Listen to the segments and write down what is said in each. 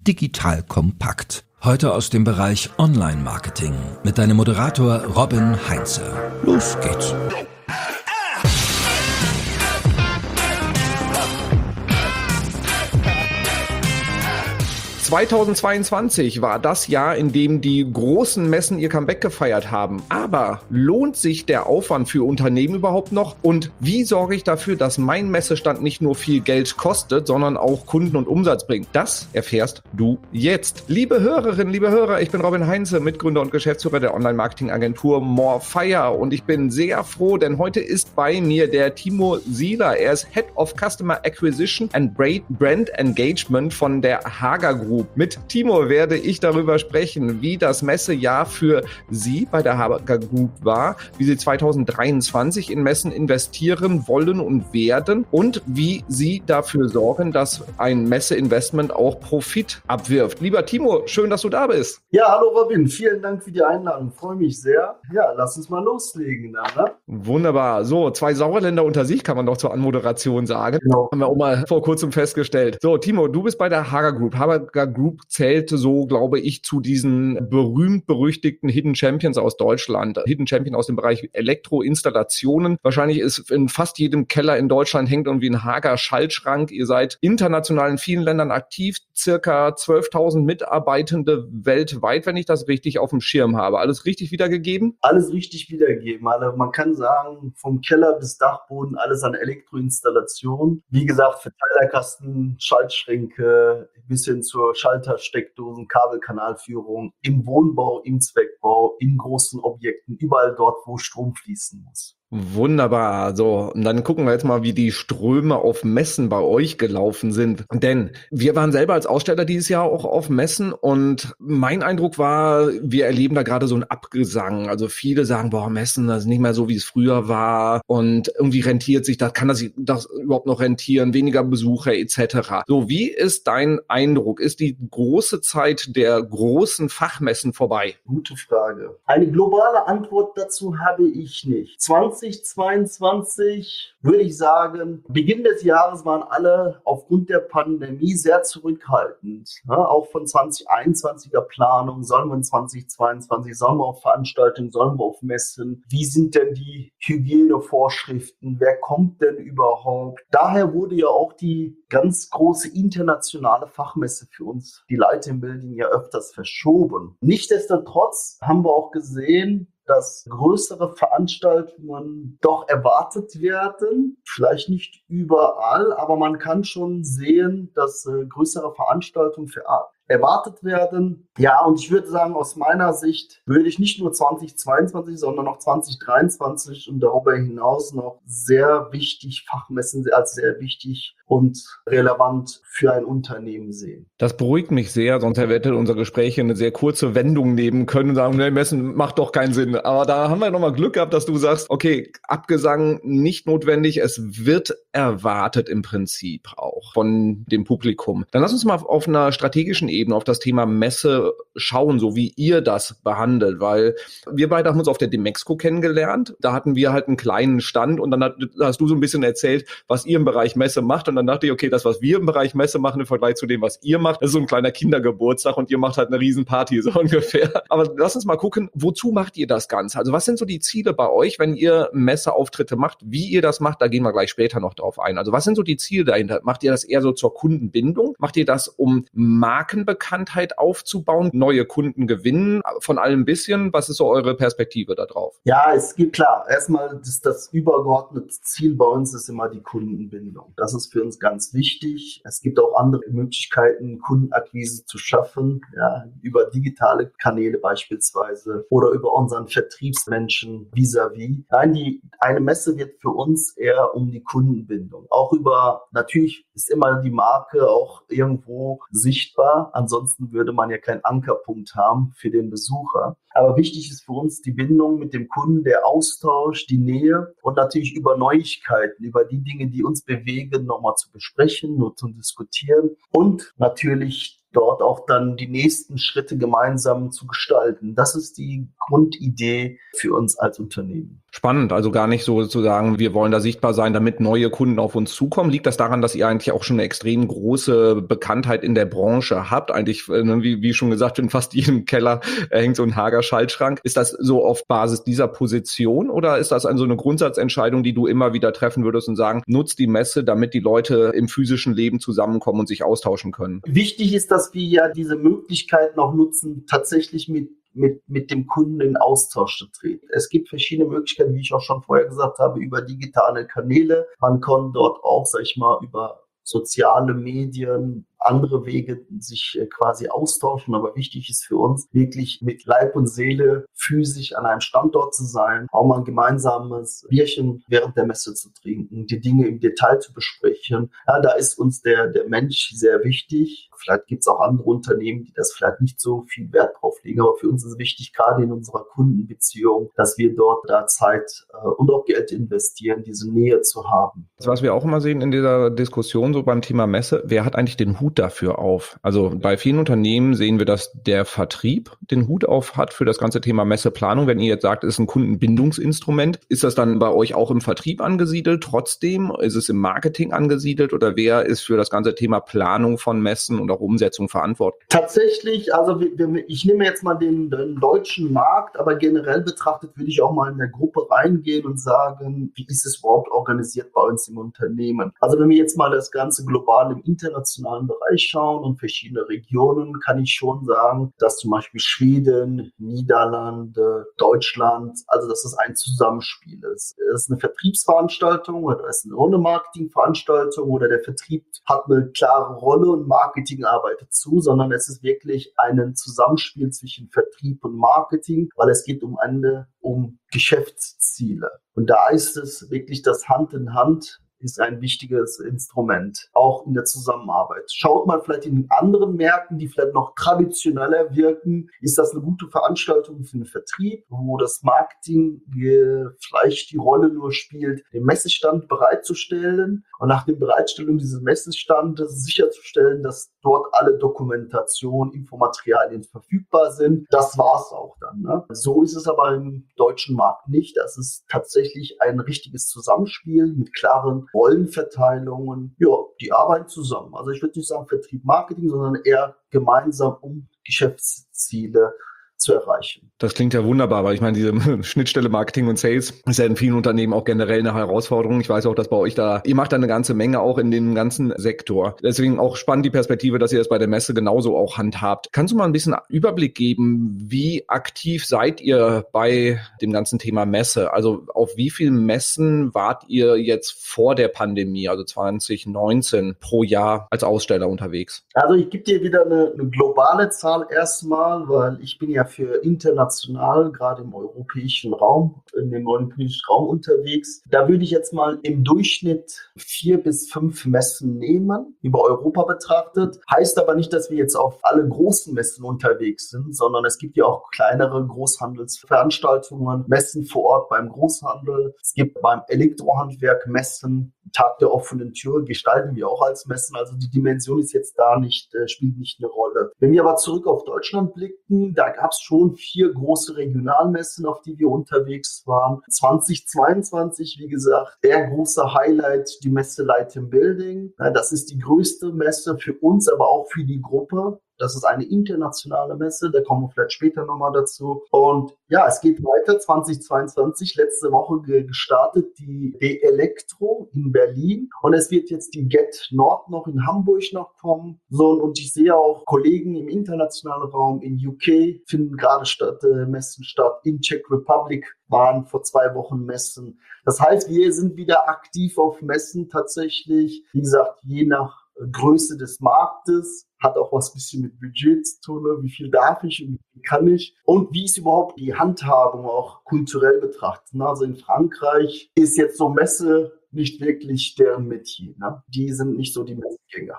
digital kompakt. Heute aus dem Bereich Online-Marketing mit deinem Moderator Robin Heinze. Los geht's! 2022 war das Jahr, in dem die großen Messen ihr Comeback gefeiert haben. Aber lohnt sich der Aufwand für Unternehmen überhaupt noch? Und wie sorge ich dafür, dass mein Messestand nicht nur viel Geld kostet, sondern auch Kunden und Umsatz bringt? Das erfährst du jetzt. Liebe Hörerinnen, liebe Hörer, ich bin Robin Heinze, Mitgründer und Geschäftsführer der Online-Marketing-Agentur Morefire. Und ich bin sehr froh, denn heute ist bei mir der Timo Sieler. Er ist Head of Customer Acquisition and Brand Engagement von der Hager Group. Mit Timo werde ich darüber sprechen, wie das Messejahr für Sie bei der Hager Group war, wie Sie 2023 in Messen investieren wollen und werden und wie Sie dafür sorgen, dass ein Messeinvestment auch Profit abwirft. Lieber Timo, schön, dass du da bist. Ja, hallo Robin, vielen Dank für die Einladung, freue mich sehr. Ja, lass uns mal loslegen. Ne? Wunderbar. So, 2 Sauerländer unter sich kann man doch zur Anmoderation sagen. Genau. Haben wir auch mal vor kurzem festgestellt. So, Timo, du bist bei der Hager Group. Hager Group zählt so, glaube ich, zu diesen berühmt-berüchtigten Hidden Champions aus Deutschland. Hidden Champion aus dem Bereich Elektroinstallationen. Wahrscheinlich ist in fast jedem Keller in Deutschland hängt irgendwie ein Hager Schaltschrank. Ihr seid international in vielen Ländern aktiv. Circa 12.000 Mitarbeitende weltweit, wenn ich das richtig auf dem Schirm habe. Alles richtig wiedergegeben? Alles richtig wiedergegeben. Also man kann sagen, vom Keller bis Dachboden, alles an Elektroinstallation. Wie gesagt, Verteilerkasten, Schaltschränke, bis hin zur Schaltersteckdosen, Kabelkanalführung, im Wohnbau, im Zweckbau, in großen Objekten, überall dort, wo Strom fließen muss. Wunderbar. So, und dann gucken wir jetzt mal, wie die Ströme auf Messen bei euch gelaufen sind. Denn wir waren selber als Aussteller dieses Jahr auch auf Messen und mein Eindruck war, wir erleben da gerade so einen Abgesang. Also viele sagen, boah, Messen, das ist nicht mehr so, wie es früher war und irgendwie rentiert sich das, kann das überhaupt noch rentieren, weniger Besucher etc. So, wie ist dein Eindruck? Ist die große Zeit der großen Fachmessen vorbei? Gute Frage. Eine globale Antwort dazu habe ich nicht. 2022 würde ich sagen, Beginn des Jahres waren alle aufgrund der Pandemie sehr zurückhaltend. Ja, auch von 2021er Planung, sollen wir in 2022, sollen wir auf Veranstaltungen, sollen wir auf Messen, wie sind denn die Hygienevorschriften, wer kommt denn überhaupt? Daher wurde ja auch die ganz große internationale Fachmesse für uns, die Light + Building, ja öfters verschoben. Nichtsdestotrotz haben wir auch gesehen, dass größere Veranstaltungen doch erwartet werden. Vielleicht nicht überall, aber man kann schon sehen, dass größere Veranstaltungen erwartet werden. Ja, und ich würde sagen, aus meiner Sicht würde ich nicht nur 2022, sondern auch 2023 und darüber hinaus noch sehr wichtig, Fachmessen als sehr wichtig und relevant für ein Unternehmen sehen. Das beruhigt mich sehr, sonst hätte unser Gespräch eine sehr kurze Wendung nehmen können und sagen, nee, Messen macht doch keinen Sinn. Aber da haben wir nochmal Glück gehabt, dass du sagst, okay, Abgesang nicht notwendig, es wird erwartet im Prinzip auch von dem Publikum. Dann lass uns mal auf einer strategischen Ebene auf das Thema Messe schauen, so wie ihr das behandelt, weil wir beide haben uns auf der Demexco kennengelernt. Da hatten wir halt einen kleinen Stand und dann hast du so ein bisschen erzählt, was ihr im Bereich Messe macht und dann dachte ich, okay, das, was wir im Bereich Messe machen im Vergleich zu dem, was ihr macht, das ist so ein kleiner Kindergeburtstag und ihr macht halt eine Riesenparty, so ungefähr. Aber lass uns mal gucken, wozu macht ihr das Ganze? Also was sind so die Ziele bei euch, wenn ihr Messeauftritte macht? Wie ihr das macht, da gehen wir gleich später noch drauf ein. Also was sind so die Ziele dahinter? Macht ihr das eher so zur Kundenbindung? Macht ihr das, um Markenbekanntheit aufzubauen, neue Kunden gewinnen, von allem ein bisschen? Was ist so eure Perspektive da drauf? Ja, es gibt klar, erstmal das übergeordnete Ziel bei uns ist immer die Kundenbindung. Das ist für uns ganz wichtig. Es gibt auch andere Möglichkeiten, Kundenakquise zu schaffen, ja, über digitale Kanäle beispielsweise oder über unseren Vertriebsmenschen vis-à-vis. Nein, eine Messe wird für uns eher um die Kundenbindung. Auch natürlich ist immer die Marke auch irgendwo sichtbar. Ansonsten würde man ja keinen Ankerpunkt haben für den Besucher. Aber wichtig ist für uns die Bindung mit dem Kunden, der Austausch, die Nähe und natürlich über Neuigkeiten, über die Dinge, die uns bewegen, nochmal zu besprechen und zu diskutieren und natürlich dort auch dann die nächsten Schritte gemeinsam zu gestalten. Das ist die Grundidee für uns als Unternehmen. Spannend, also gar nicht so zu sagen, wir wollen da sichtbar sein, damit neue Kunden auf uns zukommen. Liegt das daran, dass ihr eigentlich auch schon eine extrem große Bekanntheit in der Branche habt? Eigentlich, wie schon gesagt, in fast jedem Keller hängt so ein Hager Schaltschrank. Ist das so auf Basis dieser Position oder ist das also eine Grundsatzentscheidung, die du immer wieder treffen würdest und sagen, nutzt die Messe, damit die Leute im physischen Leben zusammenkommen und sich austauschen können? Wichtig ist, dass wir ja diese Möglichkeiten auch nutzen, tatsächlich mit dem Kunden in Austausch zu treten. Es gibt verschiedene Möglichkeiten, wie ich auch schon vorher gesagt habe, über digitale Kanäle. Man kann dort auch, sag ich mal, über soziale Medien, andere Wege sich quasi austauschen. Aber wichtig ist für uns, wirklich mit Leib und Seele physisch an einem Standort zu sein, auch mal ein gemeinsames Bierchen während der Messe zu trinken, die Dinge im Detail zu besprechen. Ja, da ist uns der Mensch sehr wichtig. Vielleicht gibt es auch andere Unternehmen, die das vielleicht nicht so viel Wert drauf legen. Aber für uns ist es wichtig, gerade in unserer Kundenbeziehung, dass wir dort da Zeit und auch Geld investieren, diese Nähe zu haben. Was wir auch immer sehen in dieser Diskussion so beim Thema Messe, wer hat eigentlich den Hut dafür auf? Also bei vielen Unternehmen sehen wir, dass der Vertrieb den Hut auf hat für das ganze Thema Messeplanung. Wenn ihr jetzt sagt, es ist ein Kundenbindungsinstrument, ist das dann bei euch auch im Vertrieb angesiedelt? Trotzdem ist es im Marketing angesiedelt oder wer ist für das ganze Thema Planung von Messen und auch Umsetzung verantwortlich? Tatsächlich, also ich nehme jetzt mal den deutschen Markt, aber generell betrachtet würde ich auch mal in der Gruppe reingehen und sagen, wie ist es überhaupt organisiert bei uns im Unternehmen? Also wenn wir jetzt mal das Ganze global im internationalen Bereich schauen und verschiedene Regionen, kann ich schon sagen, dass zum Beispiel Schweden, Niederlande, Deutschland, also dass es ein Zusammenspiel ist. Es ist eine Vertriebsveranstaltung oder es ist eine Marketingveranstaltung oder der Vertrieb hat eine klare Rolle und Marketing arbeitet zu, sondern es ist wirklich ein Zusammenspiel zwischen Vertrieb und Marketing, weil es geht am Ende um Geschäftsziele. Und da ist es wirklich das Hand in Hand ist ein wichtiges Instrument, auch in der Zusammenarbeit. Schaut mal vielleicht in anderen Märkten, die vielleicht noch traditioneller wirken, ist das eine gute Veranstaltung für den Vertrieb, wo das Marketing vielleicht die Rolle nur spielt, den Messestand bereitzustellen und nach der Bereitstellung dieses Messestandes sicherzustellen, dass dort alle Dokumentation, Infomaterialien verfügbar sind. Das war's auch dann. Ne? So ist es aber im deutschen Markt nicht. Das ist tatsächlich ein richtiges Zusammenspiel mit klaren Rollenverteilungen. Ja, die arbeiten zusammen. Also ich würde nicht sagen Vertrieb, Marketing, sondern eher gemeinsam, um Geschäftsziele zu erreichen. Das klingt ja wunderbar, weil ich meine, diese Schnittstelle Marketing und Sales ist ja in vielen Unternehmen auch generell eine Herausforderung. Ich weiß auch, dass bei euch ihr macht da eine ganze Menge auch in dem ganzen Sektor. Deswegen auch spannend die Perspektive, dass ihr das bei der Messe genauso auch handhabt. Kannst du mal ein bisschen Überblick geben, wie aktiv seid ihr bei dem ganzen Thema Messe? Also auf wie vielen Messen wart ihr jetzt vor der Pandemie, also 2019 pro Jahr als Aussteller unterwegs? Also ich gebe dir wieder eine globale Zahl erstmal, weil ich bin ja für international, gerade im europäischen Raum, in dem europäischen Raum unterwegs. Da würde ich jetzt mal im Durchschnitt 4 bis 5 Messen nehmen, über Europa betrachtet. Heißt aber nicht, dass wir jetzt auf alle großen Messen unterwegs sind, sondern es gibt ja auch kleinere Großhandelsveranstaltungen, Messen vor Ort beim Großhandel. Es gibt beim Elektrohandwerk Messen, Tag der offenen Tür gestalten wir auch als Messen. Also die Dimension ist jetzt da nicht, spielt nicht eine Rolle. Wenn wir aber zurück auf Deutschland blicken, da gab es schon 4 große Regionalmessen, auf die wir unterwegs waren. 2022, wie gesagt, der große Highlight, die Messe Light + Building. Das ist die größte Messe für uns, aber auch für die Gruppe. Das ist eine internationale Messe, da kommen wir vielleicht später nochmal dazu. Und ja, es geht weiter, 2022, letzte Woche gestartet, die D-Elektro in Berlin. Und es wird jetzt die Get Nord noch in Hamburg noch kommen. So, und ich sehe auch Kollegen im internationalen Raum in UK finden gerade Messen statt. In Czech Republic waren vor 2 Wochen Messen. Das heißt, wir sind wieder aktiv auf Messen tatsächlich. Wie gesagt, je nach Größe des Marktes, hat auch was ein bisschen mit Budget zu tun, ne? Wie viel darf ich und wie viel kann ich und wie ist überhaupt die Handhabung auch kulturell betrachtet. Ne? Also in Frankreich ist jetzt so Messe nicht wirklich deren Metier. Ne? Die sind nicht so die Messegänger.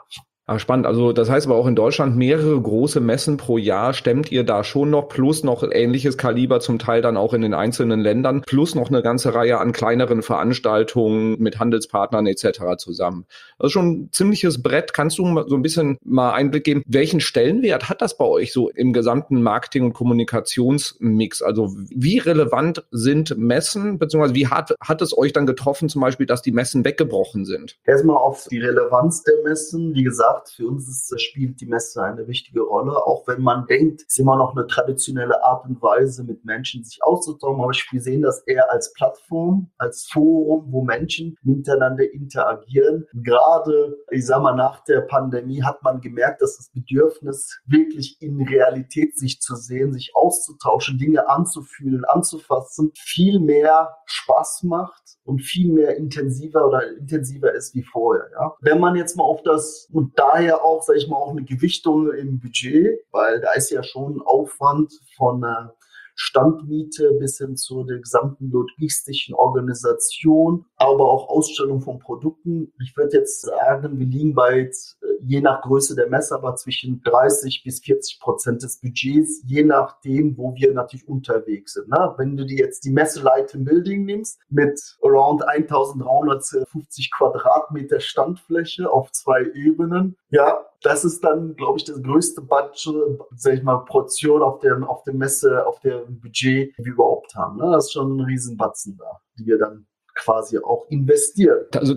Ah, spannend. Also das heißt aber auch in Deutschland mehrere große Messen pro Jahr stemmt ihr da schon noch, plus noch ähnliches Kaliber zum Teil dann auch in den einzelnen Ländern, plus noch eine ganze Reihe an kleineren Veranstaltungen mit Handelspartnern etc. zusammen. Das ist schon ein ziemliches Brett. Kannst du so ein bisschen mal Einblick geben, welchen Stellenwert hat das bei euch so im gesamten Marketing- und Kommunikationsmix? Also wie relevant sind Messen, beziehungsweise wie hart hat es euch dann getroffen, zum Beispiel, dass die Messen weggebrochen sind? Erstmal auf die Relevanz der Messen. Wie gesagt, für uns spielt die Messe eine wichtige Rolle, auch wenn man denkt, es ist immer noch eine traditionelle Art und Weise, mit Menschen sich auszutauschen. Aber wir sehen das eher als Plattform, als Forum, wo Menschen miteinander interagieren. Gerade, ich sag mal, nach der Pandemie hat man gemerkt, dass das Bedürfnis, wirklich in Realität sich zu sehen, sich auszutauschen, Dinge anzufühlen, anzufassen, viel mehr Spaß macht und viel mehr intensiver ist wie vorher. Ja. Wenn man jetzt mal auf das, und daher auch, sage ich mal, auch eine Gewichtung im Budget, weil da ist ja schon ein Aufwand von Standmiete bis hin zu der gesamten logistischen Organisation, aber auch Ausstellung von Produkten. Ich würde jetzt sagen, wir liegen bei, je nach Größe der Messe, aber zwischen 30-40% des Budgets, je nachdem, wo wir natürlich unterwegs sind. Ne? Wenn du dir jetzt die Messe Light + Building nimmst, mit around 1350 Quadratmeter Standfläche auf 2 Ebenen, ja, das ist dann, glaube ich, das größte Budget, sag ich mal, Portion auf der Messe, auf dem Budget, die wir überhaupt haben. Ne? Das ist schon ein Riesenbatzen da, die wir dann quasi auch investieren. Also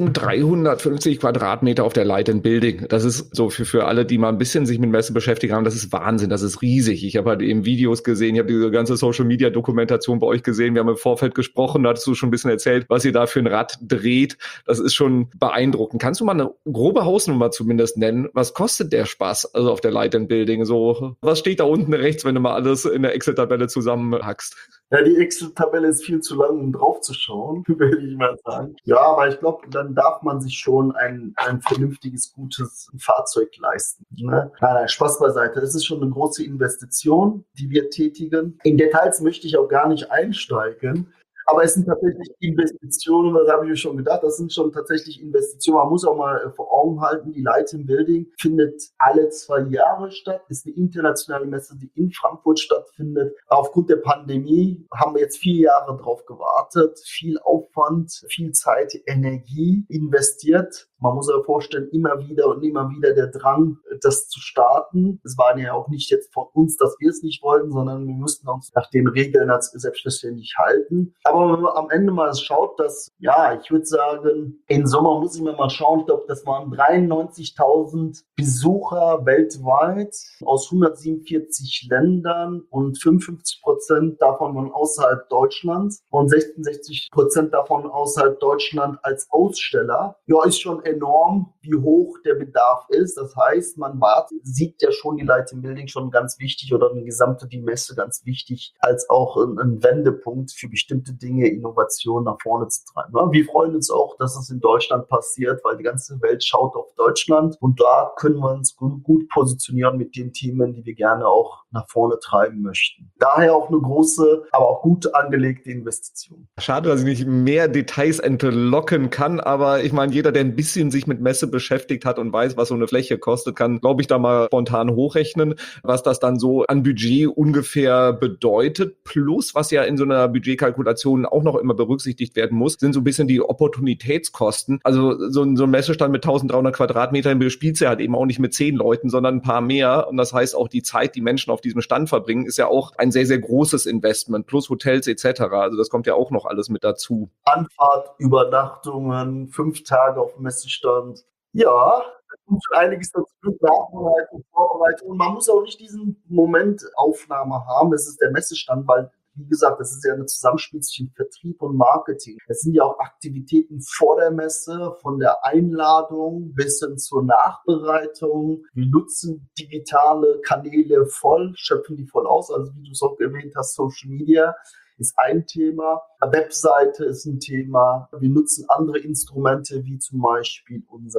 1350 Quadratmeter auf der Light + Building. Das ist so für alle, die mal ein bisschen sich mit Messe beschäftigt haben, das ist Wahnsinn, das ist riesig. Ich habe halt eben Videos gesehen, ich habe diese ganze Social-Media-Dokumentation bei euch gesehen, wir haben im Vorfeld gesprochen, da hattest du schon ein bisschen erzählt, was ihr da für ein Rad dreht. Das ist schon beeindruckend. Kannst du mal eine grobe Hausnummer zumindest nennen? Was kostet der Spaß also auf der Light + Building? So, was steht da unten rechts, wenn du mal alles in der Excel-Tabelle zusammenhackst? Ja, die Excel-Tabelle ist viel zu lang, um drauf zu schauen, würde ich mal sagen. Ja, aber ich glaube, dann darf man sich schon ein vernünftiges, gutes Fahrzeug leisten. Ne? Nein, Spaß beiseite. Es ist schon eine große Investition, die wir tätigen. In Details möchte ich auch gar nicht einsteigen. Aber es sind tatsächlich Investitionen, das habe ich mir schon gedacht, das sind schon tatsächlich Investitionen. Man muss auch mal vor Augen halten, die Light + Building findet alle 2 Jahre statt, ist eine internationale Messe, die in Frankfurt stattfindet. Aufgrund der Pandemie haben wir jetzt 4 Jahre drauf gewartet, viel Aufwand, viel Zeit, Energie investiert. Man muss sich vorstellen, immer wieder der Drang, das zu starten. Es war ja auch nicht jetzt von uns, dass wir es nicht wollten, sondern wir mussten uns nach den Regeln selbstverständlich halten. Aber wenn man am Ende mal schaut, dass, ja, ich würde sagen, im Sommer muss ich mir mal schauen, ich glaube, das waren 93.000 Besucher weltweit aus 147 Ländern und 55% davon waren außerhalb Deutschlands und 66% davon außerhalb Deutschland als Aussteller. Ja, ist schon enorm, wie hoch der Bedarf ist. Das heißt, man sieht ja schon die Light + Building schon ganz wichtig oder die Messe ganz wichtig als auch ein Wendepunkt für bestimmte Dinge, Innovationen nach vorne zu treiben. Wir freuen uns auch, dass es in Deutschland passiert, weil die ganze Welt schaut auf Deutschland und da können wir uns gut positionieren mit den Themen, die wir gerne auch nach vorne treiben möchten. Daher auch eine große, aber auch gut angelegte Investition. Schade, dass ich nicht mehr Details entlocken kann, aber ich meine, jeder, der ein bisschen sich mit Messe beschäftigt hat und weiß, was so eine Fläche kostet, kann, glaube ich, da mal spontan hochrechnen, was das dann so an Budget ungefähr bedeutet. Plus, was ja in so einer Budgetkalkulation auch noch immer berücksichtigt werden muss, sind so ein bisschen die Opportunitätskosten. Also so ein Messestand mit 1300 Quadratmetern bespielt ja halt eben auch nicht mit 10 Leuten, sondern ein paar mehr. Und das heißt auch die Zeit, die Menschen auf diesem Stand verbringen, ist ja auch ein sehr, sehr großes Investment, plus Hotels etc. Also das kommt ja auch noch alles mit dazu. Anfahrt, Übernachtungen, 5 Tage auf dem Messestand. Ja, da kommt schon einiges dazu, Nachbereitung, Vorbereitung. Man muss auch nicht diesen Momentaufnahme haben, es ist der Messestand, weil, wie gesagt, das ist ja eine Zusammenspiel zwischen Vertrieb und Marketing. Es sind ja auch Aktivitäten vor der Messe, von der Einladung bis hin zur Nachbereitung. Wir nutzen digitale Kanäle voll, schöpfen die voll aus. Also wie du es auch erwähnt hast, Social Media ist ein Thema. Webseite ist ein Thema. Wir nutzen andere Instrumente, wie zum Beispiel unser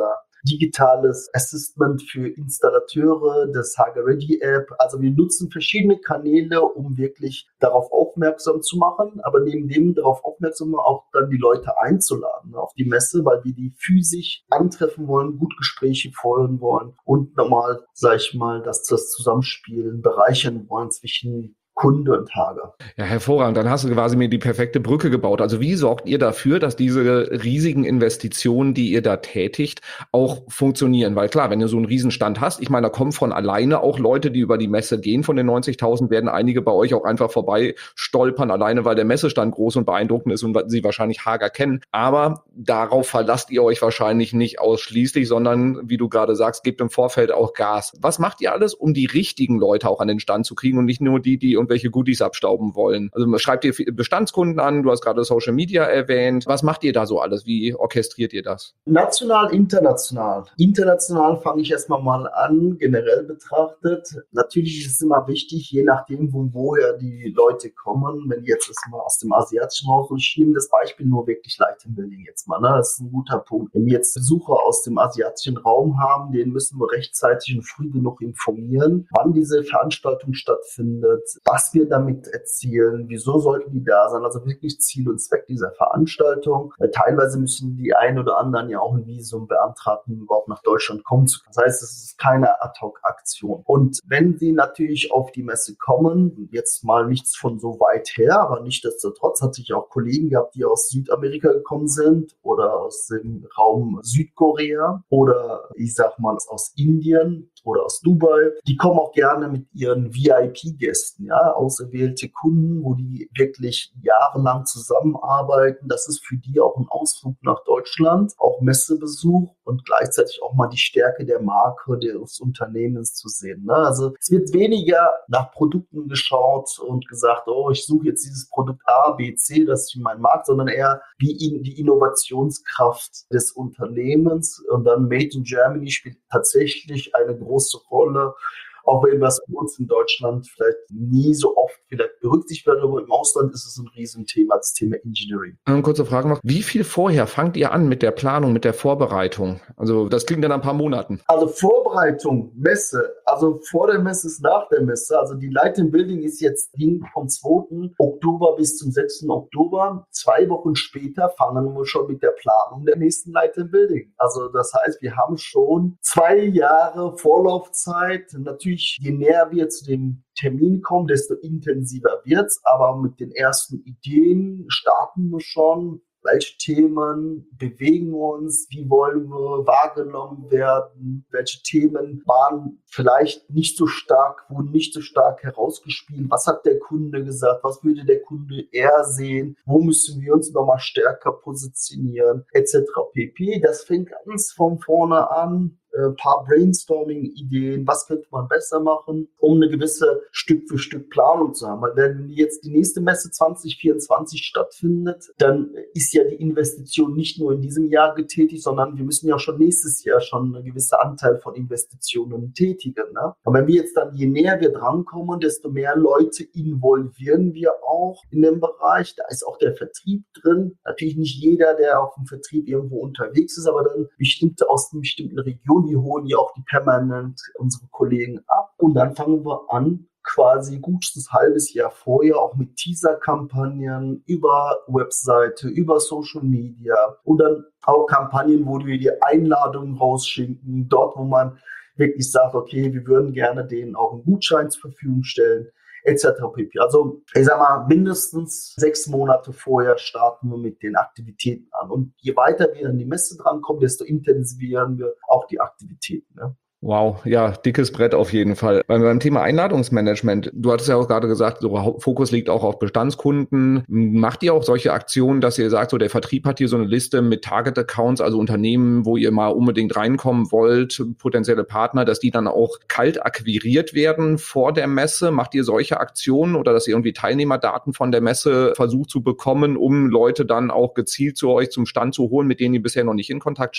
digitales Assistant für Installateure, das HGReady-App. Also wir nutzen verschiedene Kanäle, um wirklich darauf aufmerksam zu machen, aber neben dem darauf aufmerksam auch dann die Leute einzuladen auf die Messe, weil wir die physisch antreffen wollen, gut Gespräche führen wollen und nochmal, sag ich mal, dass das Zusammenspielen bereichern wollen zwischen Kunde und Hager. Ja, hervorragend. Dann hast du quasi mir die perfekte Brücke gebaut. Also wie sorgt ihr dafür, dass diese riesigen Investitionen, die ihr da tätigt, auch funktionieren? Weil klar, wenn du so einen Riesenstand hast, ich meine, da kommen von alleine auch Leute, die über die Messe gehen. Von den 90.000 werden einige bei euch auch einfach vorbei stolpern, alleine weil der Messestand groß und beeindruckend ist und sie wahrscheinlich Hager kennen. Aber darauf verlasst ihr euch wahrscheinlich nicht ausschließlich, sondern, wie du gerade sagst, gebt im Vorfeld auch Gas. Was macht ihr alles, um die richtigen Leute auch an den Stand zu kriegen und nicht nur die welche Goodies abstauben wollen? Also schreibt ihr Bestandskunden an, du hast gerade Social Media erwähnt. Was macht ihr da so alles? Wie orchestriert ihr das? National, international. International fange ich erstmal mal an, generell betrachtet. Natürlich ist es immer wichtig, je nachdem, woher die Leute kommen. Wenn die jetzt mal aus dem asiatischen Raum, und ich nehme das Beispiel nur wirklich Light & Building jetzt mal, ne? Das ist ein guter Punkt. Wenn wir jetzt Besucher aus dem asiatischen Raum haben, den müssen wir rechtzeitig und früh genug informieren, wann diese Veranstaltung stattfindet, was wir damit erzielen, wieso sollten die da sein, also wirklich Ziel und Zweck dieser Veranstaltung. Weil teilweise müssen die ein oder anderen ja auch ein Visum beantragen, um überhaupt nach Deutschland kommen zu können. Das heißt, es ist keine Ad-Hoc-Aktion. Und wenn sie natürlich auf die Messe kommen, jetzt mal nichts von so weit her, aber nichtsdestotrotz hatte ich auch Kollegen gehabt, die aus Südamerika gekommen sind oder aus dem Raum Südkorea oder ich sag mal aus Indien oder aus Dubai. Die kommen auch gerne mit ihren VIP-Gästen, ja, auserwählte Kunden, wo die wirklich jahrelang zusammenarbeiten. Das ist für die auch ein Ausflug nach Deutschland, auch Messebesuch und gleichzeitig auch mal die Stärke der Marke, des Unternehmens zu sehen. Ne? Also es wird weniger nach Produkten geschaut und gesagt, oh, ich suche jetzt dieses Produkt A, B, C, das ist für meinen Markt, sondern eher wie die Innovationskraft des Unternehmens. Und dann Made in Germany spielt tatsächlich eine große Rolle. Auch wenn das bei uns in Deutschland vielleicht nie so oft vielleicht berücksichtigt wird, aber im Ausland ist es ein Riesenthema, das Thema Engineering. Eine kurze Frage noch. Wie viel vorher fangt ihr an mit der Planung, mit der Vorbereitung? Also das klingt dann ein paar Monaten. Also Vorbereitung, Messe, also vor der Messe ist nach der Messe. Also die Light & Building ist jetzt vom 2. Oktober bis zum 6. Oktober. 2 Wochen später fangen wir schon mit der Planung der nächsten Light & Building. Also das heißt, wir haben schon 2 Jahre Vorlaufzeit. Natürlich, je näher wir zu dem Termin kommen, desto intensiver wird's. Aber mit den ersten Ideen starten wir schon. Welche Themen bewegen uns? Wie wollen wir wahrgenommen werden? Welche Themen wurden nicht so stark herausgespielt? Was hat der Kunde gesagt? Was würde der Kunde eher sehen? Wo müssen wir uns nochmal stärker positionieren? Etc. pp. Das fängt ganz von vorne an. Ein paar Brainstorming-Ideen, was könnte man besser machen, um eine gewisse Stück-für-Stück Planung zu haben. Weil wenn jetzt die nächste Messe 2024 stattfindet, dann ist ja die Investition nicht nur in diesem Jahr getätigt, sondern wir müssen ja schon nächstes Jahr schon einen gewissen Anteil von Investitionen tätigen. Ne? Und wenn wir jetzt dann, je näher wir drankommen, desto mehr Leute involvieren wir auch in dem Bereich. Da ist auch der Vertrieb drin. Natürlich nicht jeder, der auf dem Vertrieb irgendwo unterwegs ist, aber dann bestimmte aus einer bestimmten Region, die holen ja auch die permanent unsere Kollegen ab. Und dann fangen wir an, quasi gutes halbes Jahr vorher auch mit Teaser-Kampagnen über Webseite, über Social Media und dann auch Kampagnen, wo wir die Einladungen rausschicken, dort, wo man wirklich sagt, okay, wir würden gerne denen auch einen Gutschein zur Verfügung stellen, etc. pp. Also ich sag mal, mindestens 6 Monate vorher starten wir mit den Aktivitäten an. Und je weiter wir an die Messe drankommen, desto intensivieren wir auch die Aktivitäten. Ne? Wow, ja, dickes Brett auf jeden Fall. Beim Thema Einladungsmanagement, du hattest ja auch gerade gesagt, so Fokus liegt auch auf Bestandskunden. Macht ihr auch solche Aktionen, dass ihr sagt, so der Vertrieb hat hier so eine Liste mit Target-Accounts, also Unternehmen, wo ihr mal unbedingt reinkommen wollt, potenzielle Partner, dass die dann auch kalt akquiriert werden vor der Messe? Macht ihr solche Aktionen oder dass ihr irgendwie Teilnehmerdaten von der Messe versucht zu bekommen, um Leute dann auch gezielt zu euch zum Stand zu holen, mit denen ihr bisher noch nicht in Kontakt steht?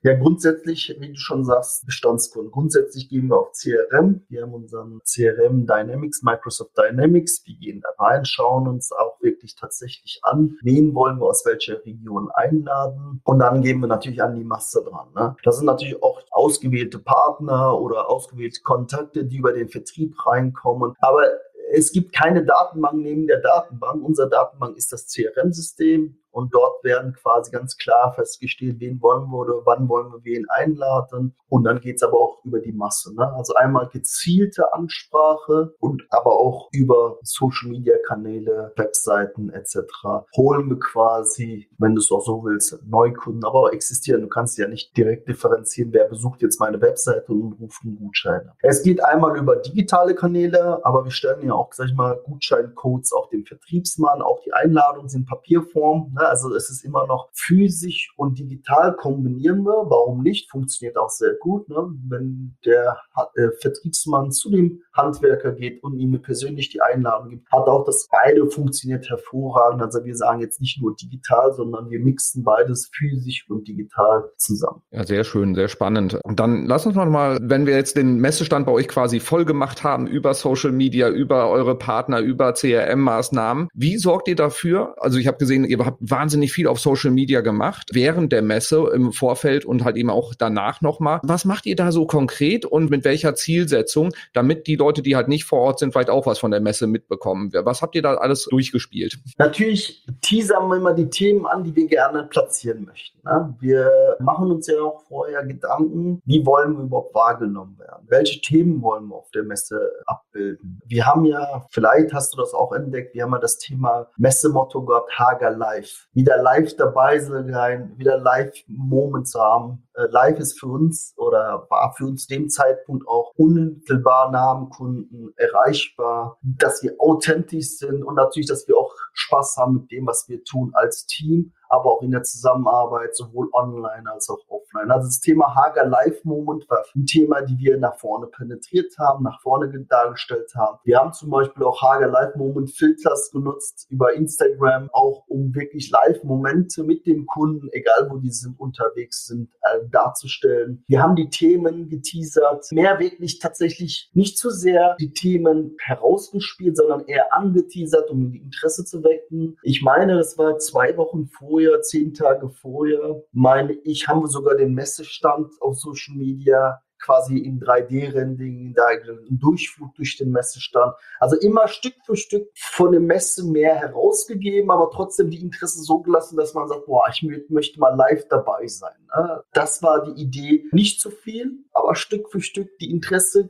Ja, grundsätzlich, wie du schon sagst, Bestandskunden. Grundsätzlich gehen wir auf CRM. Wir haben unseren CRM Dynamics, Microsoft Dynamics. Wir gehen da rein, schauen uns auch wirklich tatsächlich an, wen wollen wir aus welcher Region einladen. Und dann gehen wir natürlich an die Masse dran. Ne? Das sind natürlich auch ausgewählte Partner oder ausgewählte Kontakte, die über den Vertrieb reinkommen. Aber es gibt keine Datenbank neben der Datenbank. Unsere Datenbank ist das CRM-System. Und dort werden quasi ganz klar festgestellt, wen wollen wir oder wann wollen wir wen einladen. Und dann geht es aber auch über die Masse. Ne? Also einmal gezielte Ansprache und aber auch über Social-Media-Kanäle, Webseiten etc. holen wir quasi, wenn du es auch so willst, Neukunden, aber auch existieren. Du kannst ja nicht direkt differenzieren, wer besucht jetzt meine Webseite und ruft einen Gutschein ab. Es geht einmal über digitale Kanäle, aber wir stellen ja auch, sag ich mal, Gutscheincodes auch dem Vertriebsmann, auch die Einladungen sind in Papierform. Ne? Also es ist immer noch physisch und digital kombinieren wir. Warum nicht? Funktioniert auch sehr gut. Ne? Wenn der Vertriebsmann zu dem Handwerker geht und ihm persönlich die Einladung gibt, hat auch das beide funktioniert hervorragend. Also wir sagen jetzt nicht nur digital, sondern wir mixen beides physisch und digital zusammen. Ja, sehr schön, sehr spannend. Und dann lass uns noch mal, wenn wir jetzt den Messestand bei euch quasi voll gemacht haben über Social Media, über eure Partner, über CRM-Maßnahmen, wie sorgt ihr dafür? Also ich habe gesehen, ihr habt wahnsinnig viel auf Social Media gemacht, während der Messe im Vorfeld und halt eben auch danach nochmal. Was macht ihr da so konkret und mit welcher Zielsetzung, damit die Leute, die halt nicht vor Ort sind, vielleicht auch was von der Messe mitbekommen? Was habt ihr da alles durchgespielt? Natürlich teasern wir immer die Themen an, die wir gerne platzieren möchten. Ne? Wir machen uns ja auch vorher Gedanken, wie wollen wir überhaupt wahrgenommen werden? Welche Themen wollen wir auf der Messe abbilden? Wir haben ja, vielleicht hast du das auch entdeckt, wir haben ja das Thema Messemotto gehabt, Hager Live. Wieder live dabei sein, wieder Live-Moments haben. Live ist für uns oder war für uns dem Zeitpunkt auch unmittelbar nah am Kunden erreichbar, dass wir authentisch sind und natürlich, dass wir auch Spaß haben mit dem, was wir tun als Team, aber auch in der Zusammenarbeit, sowohl online als auch offline. Also das Thema Hager Live Moment war ein Thema, die wir nach vorne penetriert haben, nach vorne dargestellt haben. Wir haben zum Beispiel auch Hager Live Moment Filters genutzt über Instagram, auch um wirklich Live-Momente mit dem Kunden, egal wo die sind, unterwegs sind, darzustellen. Wir haben die Themen geteasert, mehr wirklich tatsächlich nicht zu sehr die Themen herausgespielt, sondern eher angeteasert, um die Interesse zu wecken. Ich meine, das war 2 Wochen vorher, 10 Tage vorher, meine ich, haben wir sogar den Messestand auf Social Media quasi in 3D-Rendering, da einen Durchflug durch den Messestand. Also immer Stück für Stück von der Messe mehr herausgegeben, aber trotzdem die Interesse so gelassen, dass man sagt, boah, ich möchte mal live dabei sein. Das war die Idee. Nicht zu viel, aber Stück für Stück die Interesse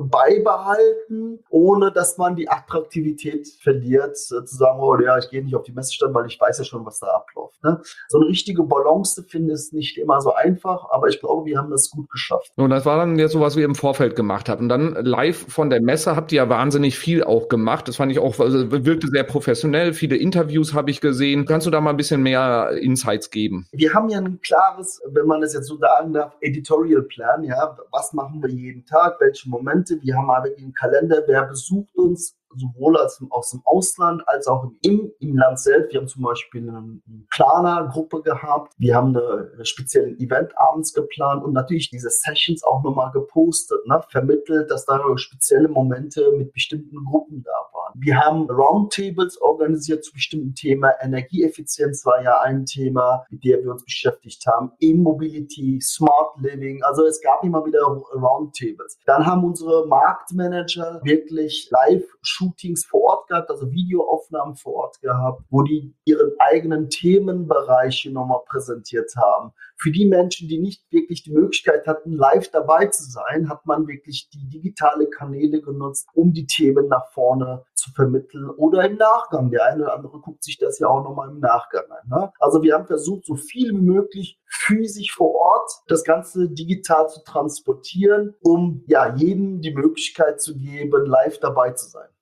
beibehalten, ohne dass man die Attraktivität verliert, zu sagen, oh ja, ich gehe nicht auf die Messestand, weil ich weiß ja schon, was da abläuft. Ne? So eine richtige Balance zu finden, ist nicht immer so einfach, aber ich glaube, wir haben das gut geschafft. Und das war dann jetzt so, was wir im Vorfeld gemacht haben. Und dann live von der Messe habt ihr ja wahnsinnig viel auch gemacht. Das fand ich auch, also wirkte sehr professionell. Viele Interviews habe ich gesehen. Kannst du da mal ein bisschen mehr Insights geben? Wir haben ja ein klares, wenn man es jetzt so sagen darf, Editorial Plan. Ja, was machen wir jeden Tag, welche Momente? Wir haben aber im Kalender, wer besucht uns, sowohl aus dem Ausland als auch im Land selbst. Wir haben zum Beispiel eine Planergruppe gehabt. Wir haben eine spezielle Event abends geplant und natürlich diese Sessions auch nochmal gepostet, ne? Vermittelt, dass da spezielle Momente mit bestimmten Gruppen da waren. Wir haben Roundtables organisiert zu bestimmten Themen. Energieeffizienz war ja ein Thema, mit dem wir uns beschäftigt haben. E-Mobility, Smart Living. Also es gab immer wieder Roundtables. Dann haben unsere Marktmanager wirklich Live-Shootings vor Ort gehabt, also Videoaufnahmen vor Ort gehabt, wo die ihren eigenen Themenbereiche nochmal präsentiert haben. Für die Menschen, die nicht wirklich die Möglichkeit hatten, live dabei zu sein, hat man wirklich die digitale Kanäle genutzt, um die Themen nach vorne zu vermitteln oder im Nachgang. Der eine oder andere guckt sich das ja auch nochmal im Nachgang an. Ne? Also wir haben versucht, so viel wie möglich physisch vor Ort das Ganze digital zu transportieren, um ja jedem die Möglichkeit zu geben, live dabei zu sein.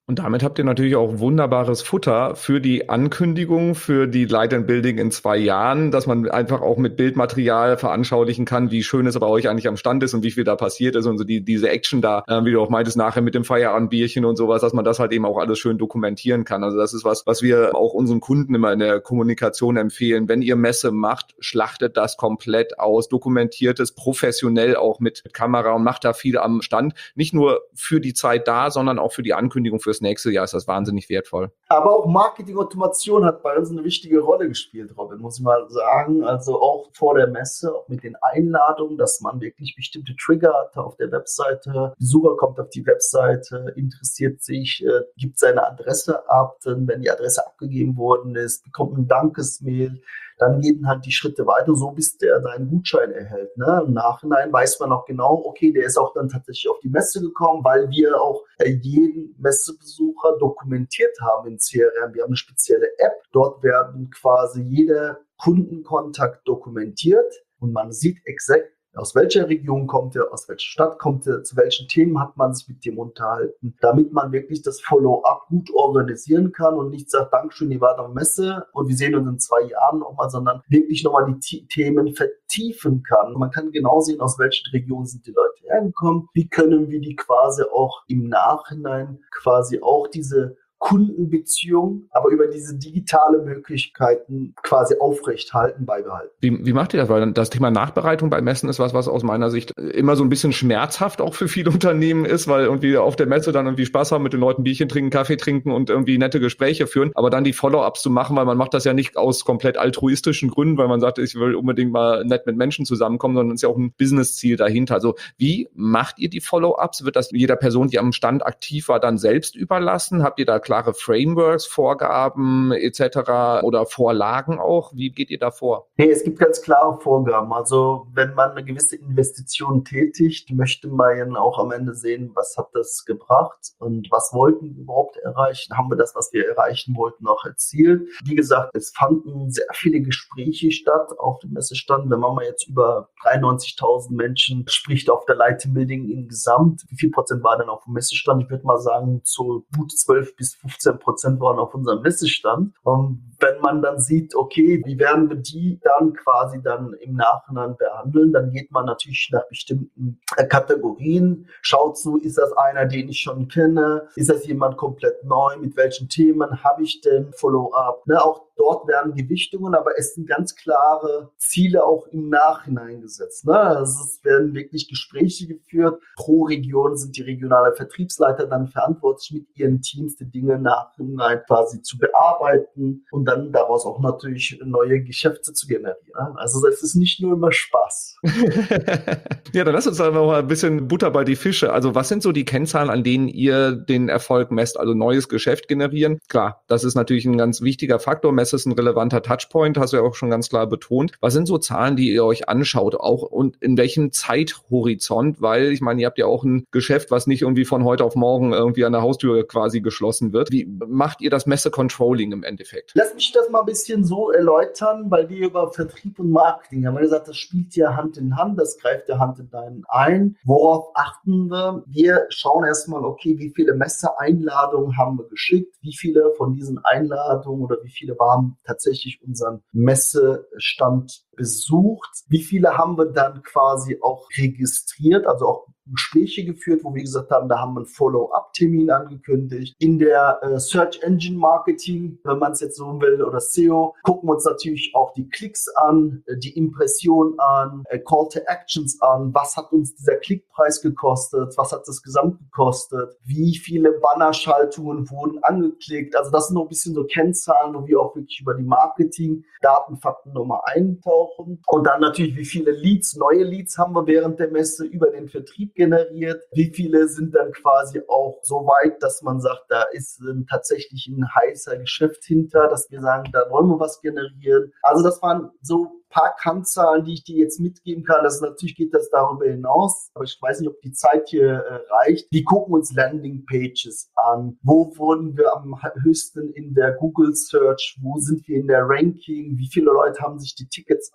Und damit habt ihr natürlich auch wunderbares Futter für die Ankündigung, für die Light and Building in 2 Jahren, dass man einfach auch mit Bildmaterial veranschaulichen kann, wie schön es bei euch eigentlich am Stand ist und wie viel da passiert ist und so diese Action da, wie du auch meintest, nachher mit dem Feierabendbierchen und sowas, dass man das halt eben auch alles schön dokumentieren kann. Also das ist was wir auch unseren Kunden immer in der Kommunikation empfehlen. Wenn ihr Messe macht, schlachtet das komplett aus, dokumentiert es professionell auch mit Kamera und macht da viel am Stand. Nicht nur für die Zeit da, sondern auch für die Ankündigung fürs nächste Jahr ist das wahnsinnig wertvoll. Aber auch Marketing-Automation hat bei uns eine wichtige Rolle gespielt, Robin, muss ich mal sagen. Also auch vor der Messe, auch mit den Einladungen, dass man wirklich bestimmte Trigger hat auf der Webseite. Besucher kommt auf die Webseite, interessiert sich, gibt seine Adresse ab. Denn wenn die Adresse abgegeben worden ist, bekommt ein Dankesmail. Dann gehen halt die Schritte weiter, so bis der seinen Gutschein erhält. Ne? Im Nachhinein weiß man auch genau, okay, der ist auch dann tatsächlich auf die Messe gekommen, weil wir auch jeden Messebesucher dokumentiert haben in CRM. Wir haben eine spezielle App, dort werden quasi jeder Kundenkontakt dokumentiert und man sieht exakt, aus welcher Region kommt er, aus welcher Stadt kommt er, zu welchen Themen hat man sich mit dem unterhalten, damit man wirklich das Follow-up gut organisieren kann und nicht sagt, Dankeschön, ihr wart auf Messe und wir sehen uns in 2 Jahren nochmal, sondern wirklich nochmal die Themen vertiefen kann. Man kann genau sehen, aus welchen Regionen sind die Leute hergekommen, wie können wir die quasi auch im Nachhinein quasi auch diese Kundenbeziehung, aber über diese digitale Möglichkeiten quasi aufrechthalten, beibehalten. Wie macht ihr das? Weil das Thema Nachbereitung bei Messen ist was aus meiner Sicht immer so ein bisschen schmerzhaft auch für viele Unternehmen ist, weil irgendwie auf der Messe dann irgendwie Spaß haben, mit den Leuten Bierchen trinken, Kaffee trinken und irgendwie nette Gespräche führen, aber dann die Follow-ups zu machen, weil man macht das ja nicht aus komplett altruistischen Gründen, weil man sagt, ich will unbedingt mal nett mit Menschen zusammenkommen, sondern es ist ja auch ein Business-Ziel dahinter. Also wie macht ihr die Follow-ups? Wird das jeder Person, die am Stand aktiv war, dann selbst überlassen? Habt ihr da klare Frameworks, Vorgaben etc. oder Vorlagen auch? Wie geht ihr da vor? Nee, es gibt ganz klare Vorgaben. Also wenn man eine gewisse Investition tätigt, möchte man auch am Ende sehen, was hat das gebracht und was wollten wir überhaupt erreichen? Haben wir das, was wir erreichen wollten, auch erzielt? Wie gesagt, es fanden sehr viele Gespräche statt auf dem Messestand. Wenn man mal jetzt über 93.000 Menschen spricht auf der Light and Building insgesamt, wie viel Prozent war denn auf dem Messestand? Ich würde mal sagen, so gut 12 bis 15% waren auf unserem Messestand. Und wenn man dann sieht, okay, wie werden wir die dann quasi dann im Nachhinein behandeln, dann geht man natürlich nach bestimmten Kategorien, schaut so, ist das einer, den ich schon kenne, ist das jemand komplett neu, mit welchen Themen habe ich denn Follow-up, ne, auch dort werden Gewichtungen, aber es sind ganz klare Ziele auch im Nachhinein gesetzt. Ne? Also es werden wirklich Gespräche geführt. Pro Region sind die regionalen Vertriebsleiter dann verantwortlich, mit ihren Teams die Dinge nachhinein quasi zu bearbeiten und dann daraus auch natürlich neue Geschäfte zu generieren. Also das ist nicht nur immer Spaß. Ja, dann lass uns da noch mal ein bisschen Butter bei die Fische. Also was sind so die Kennzahlen, an denen ihr den Erfolg messt? Also neues Geschäft generieren. Klar, das ist natürlich ein ganz wichtiger Faktor. Messe ist ein relevanter Touchpoint, hast du ja auch schon ganz klar betont. Was sind so Zahlen, die ihr euch anschaut auch und in welchem Zeithorizont? Weil ich meine, ihr habt ja auch ein Geschäft, was nicht irgendwie von heute auf morgen irgendwie an der Haustür quasi geschlossen wird. Wie macht ihr das Messe-Controlling im Endeffekt? Lass mich das mal ein bisschen so erläutern, weil wir über Vertrieb und Marketing haben. Wir gesagt, das spielt ja Hand in Hand, das greift ja Hand in Hand ein. Worauf achten wir? Wir schauen erstmal, okay, wie viele Messeeinladungen haben wir geschickt? Wie viele von diesen Einladungen oder wie viele haben tatsächlich unseren Messestand besucht? Wie viele haben wir dann quasi auch registriert, also auch Gespräche geführt, wo wir gesagt haben, da haben wir einen Follow-up-Termin angekündigt. In der Search Engine Marketing, wenn man es jetzt so will, oder SEO, gucken wir uns natürlich auch die Klicks an, die Impression an, Call to Actions an. Was hat uns dieser Klickpreis gekostet? Was hat das Gesamt gekostet? Wie viele Bannerschaltungen wurden angeklickt? Also das sind noch ein bisschen so Kennzahlen, wo wir auch wirklich über die Marketing-Datenfakten nochmal eintauchen. Und dann natürlich, wie viele Leads, neue Leads haben wir während der Messe über den Vertrieb generiert. Wie viele sind dann quasi auch so weit, dass man sagt, da ist tatsächlich ein heißer Geschäft hinter, dass wir sagen, da wollen wir was generieren. Also das waren so ein paar Kennzahlen, die ich dir jetzt mitgeben kann. Natürlich geht das darüber hinaus, aber ich weiß nicht, ob die Zeit hier reicht. Wir gucken uns Landingpages an. Wo wurden wir am höchsten in der Google Search? Wo sind wir in der Ranking? Wie viele Leute haben sich die Tickets abgeholt?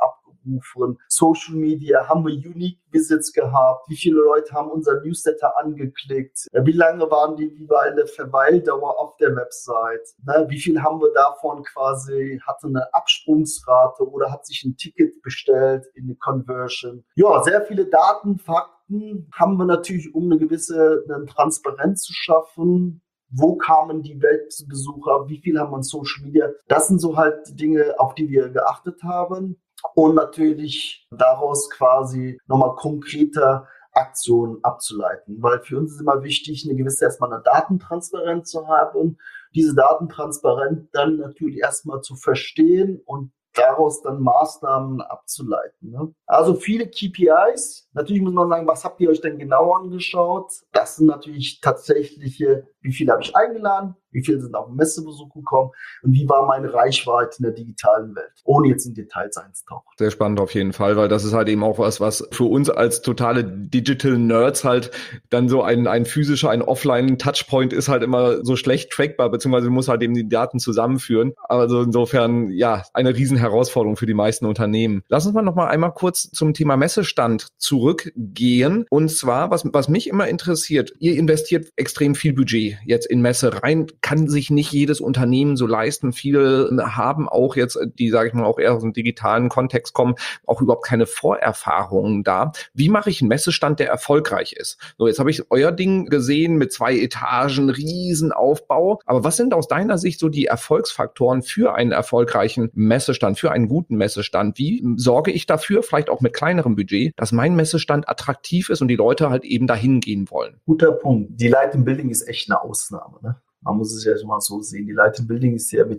aufgerufen? Social Media, haben wir Unique Visits gehabt? Wie viele Leute haben unser Newsletter angeklickt? Wie lange waren die eine Verweildauer auf der Website? Wie viel haben wir davon quasi, hatte eine Absprungsrate oder hat sich ein Ticket bestellt in eine Conversion? Ja, sehr viele Daten, Fakten haben wir natürlich, um eine gewisse Transparenz zu schaffen. Wo kamen die Webbesucher? Wie viel haben wir in Social Media? Das sind so halt die Dinge, auf die wir geachtet haben. Und natürlich daraus quasi nochmal konkreter Aktionen abzuleiten. Weil für uns ist immer wichtig, eine gewisse erstmal eine Datentransparenz zu haben. Diese Datentransparenz dann natürlich erstmal zu verstehen und daraus dann Maßnahmen abzuleiten. Ne? Also viele KPIs. Natürlich muss man sagen, was habt ihr euch denn genau angeschaut? Das sind natürlich tatsächliche, wie viele habe ich eingeladen, wie viele sind auf den Messebesuch gekommen und wie war meine Reichweite in der digitalen Welt, ohne jetzt in Details einzutauchen. Sehr spannend auf jeden Fall, weil das ist halt eben auch was für uns als totale Digital Nerds halt dann so ein physischer, ein Offline-Touchpoint ist halt immer so schlecht trackbar, beziehungsweise muss halt eben die Daten zusammenführen. Also insofern, ja, eine riesen Herausforderung für die meisten Unternehmen. Lass uns mal noch mal einmal kurz zum Thema Messestand zurückgehen. Und zwar, was mich immer interessiert, ihr investiert extrem viel Budget jetzt in Messe rein, kann sich nicht jedes Unternehmen so leisten. Viele haben auch jetzt, die, sage ich mal, auch eher aus dem digitalen Kontext kommen, auch überhaupt keine Vorerfahrungen da. Wie mache ich einen Messestand, der erfolgreich ist? So, jetzt habe ich euer Ding gesehen mit 2 Etagen, Riesenaufbau. Aber was sind aus deiner Sicht so die Erfolgsfaktoren für einen erfolgreichen Messestand, für einen guten Messestand? Wie sorge ich dafür, vielleicht auch mit kleinerem Budget, dass mein Messestand attraktiv ist und die Leute halt eben dahin gehen wollen? Guter Punkt. Die Light & Building ist echt eine Ausnahme, ne? Man muss es ja mal so sehen. Die Light & Building ist ja mit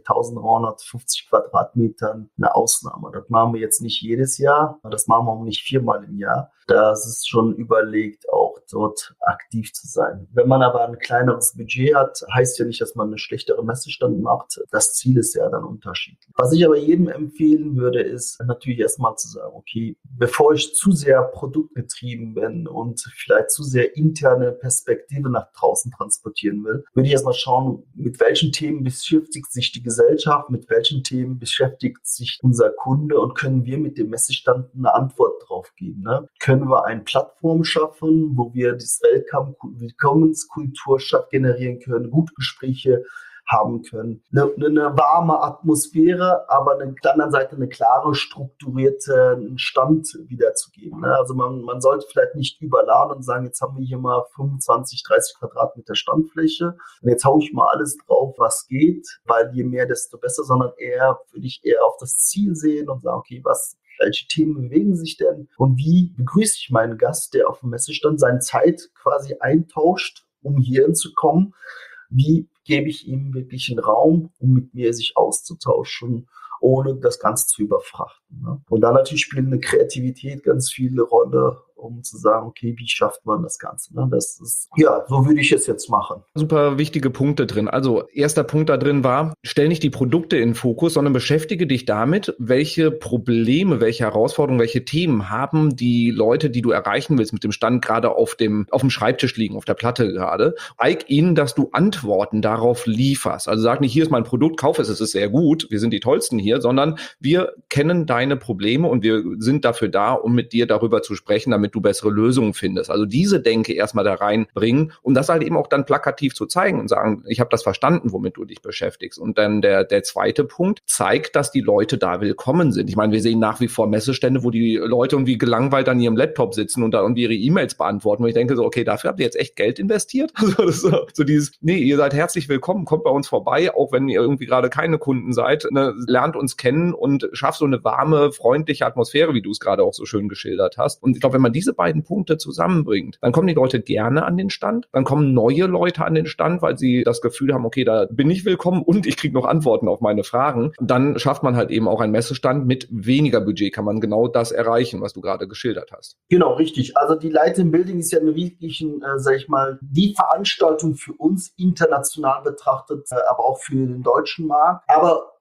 1350 Quadratmetern eine Ausnahme. Das machen wir jetzt nicht jedes Jahr. Das machen wir auch nicht 4-mal im Jahr. Da ist es schon überlegt, auch dort aktiv zu sein. Wenn man aber ein kleineres Budget hat, heißt ja nicht, dass man eine schlechtere Messestand macht. Das Ziel ist ja dann unterschiedlich. Was ich aber jedem empfehlen würde, ist natürlich erstmal zu sagen, okay, bevor ich zu sehr produktgetrieben bin und vielleicht zu sehr interne Perspektive nach draußen transportieren will, würde ich erstmal schauen, mit welchen Themen beschäftigt sich die Gesellschaft, mit welchen Themen beschäftigt sich unser Kunde und können wir mit dem Messestand eine Antwort drauf geben. Ne? Können wir eine Plattform schaffen, wo wir das Willkommenskultur generieren können, gute Gespräche haben können, eine warme Atmosphäre, aber auf der anderen Seite eine klare, strukturierte Stand wiederzugeben. Ne? Also man sollte vielleicht nicht überladen und sagen, jetzt haben wir hier mal 25, 30 Quadratmeter Standfläche und jetzt haue ich mal alles drauf, was geht, weil je mehr, desto besser, sondern würde ich eher auf das Ziel sehen und sagen, okay, welche Themen bewegen sich denn und wie begrüße ich meinen Gast, der auf dem Messestand seine Zeit quasi eintauscht, um hierhin zu kommen? Wie gebe ich ihm wirklich einen Raum, um mit mir sich auszutauschen, ohne das Ganze zu überfrachten? Ne? Und dann natürlich spielt eine Kreativität ganz viele Rolle, um zu sagen, okay, wie schafft man das Ganze? Ne? Das ist, ja, so würde ich es jetzt machen. Super wichtige Punkte drin. Also erster Punkt da drin war, stell nicht die Produkte in den Fokus, sondern beschäftige dich damit, welche Probleme, welche Herausforderungen, welche Themen haben die Leute, die du erreichen willst mit dem Stand gerade auf dem Schreibtisch liegen, auf der Platte gerade. Zeig ihnen, dass du Antworten darauf lieferst. Also sag nicht, hier ist mein Produkt, kauf es, es ist sehr gut, wir sind die Tollsten hier, sondern wir kennen deine Probleme und wir sind dafür da, um mit dir darüber zu sprechen, damit du bessere Lösungen findest. Also diese Denke erstmal da reinbringen, um das halt eben auch dann plakativ zu zeigen und sagen, ich habe das verstanden, womit du dich beschäftigst. Und dann der zweite Punkt, zeigt, dass die Leute da willkommen sind. Ich meine, wir sehen nach wie vor Messestände, wo die Leute irgendwie gelangweilt an ihrem Laptop sitzen und ihre E-Mails beantworten. Und ich denke so, okay, dafür habt ihr jetzt echt Geld investiert? So dieses, nee, ihr seid herzlich willkommen, kommt bei uns vorbei, auch wenn ihr irgendwie gerade keine Kunden seid, ne, lernt uns kennen und schafft so eine warme, freundliche Atmosphäre, wie du es gerade auch so schön geschildert hast. Und ich glaube, wenn man diese beiden Punkte zusammenbringt, dann kommen die Leute gerne an den Stand, dann kommen neue Leute an den Stand, weil sie das Gefühl haben, okay, da bin ich willkommen und ich kriege noch Antworten auf meine Fragen. Und dann schafft man halt eben auch einen Messestand mit weniger Budget, kann man genau das erreichen, was du gerade geschildert hast. Genau, richtig. Also die Light & Building ist ja eine wirklich, sag ich mal, die Veranstaltung für uns international betrachtet, aber auch für den deutschen Markt. Aber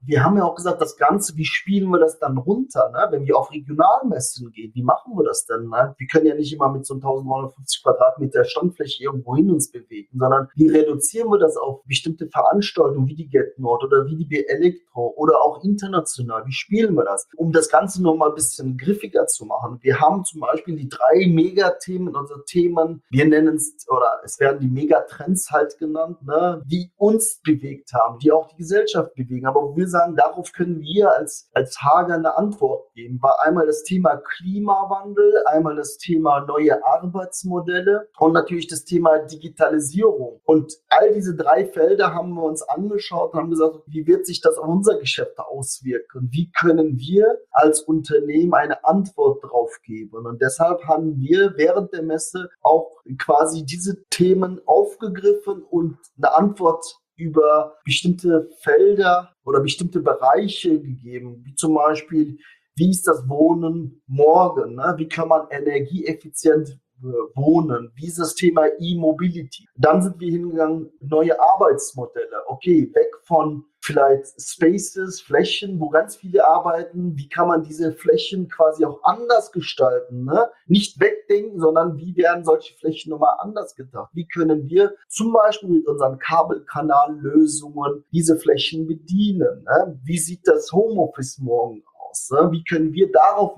wir haben ja auch gesagt, das Ganze, wie spielen wir das dann runter, ne? Wenn wir auf Regionalmessen gehen, wie machen wir das denn? Ne? Wir können ja nicht immer mit so 1950 Quadratmeter Standfläche irgendwo hin uns bewegen, sondern wie reduzieren wir das auf bestimmte Veranstaltungen wie die Get Nord oder wie die B-Elektro oder auch international? Wie spielen wir das? Um das Ganze noch mal ein bisschen griffiger zu machen. Wir haben zum Beispiel die 3 Megathemen, also Themen, wir nennen es, oder es werden die Megatrends halt genannt, ne, die uns bewegt haben, die auch die Gesellschaft bewegen. Aber wo wir sagen, darauf können wir als Hager eine Antwort geben. War einmal das Thema Klimawandel, einmal das Thema neue Arbeitsmodelle und natürlich das Thema Digitalisierung. Und all diese 3 Felder haben wir uns angeschaut und haben gesagt, wie wird sich das auf unser Geschäft auswirken? Wie können wir als Unternehmen eine Antwort drauf geben? Und deshalb haben wir während der Messe auch quasi diese Themen aufgegriffen und eine Antwort über bestimmte Felder oder bestimmte Bereiche gegeben, wie zum Beispiel, wie ist das Wohnen morgen? Ne? Wie kann man energieeffizient wohnen? Wie ist das Thema E-Mobility? Dann sind wir hingegangen, neue Arbeitsmodelle. Okay, weg von vielleicht Spaces, Flächen, wo ganz viele arbeiten. Wie kann man diese Flächen quasi auch anders gestalten? Ne? Nicht wegdenken, sondern wie werden solche Flächen nochmal anders gedacht? Wie können wir zum Beispiel mit unseren Kabelkanallösungen diese Flächen bedienen? Ne? Wie sieht das Homeoffice morgen aus? Ne? Wie können wir darauf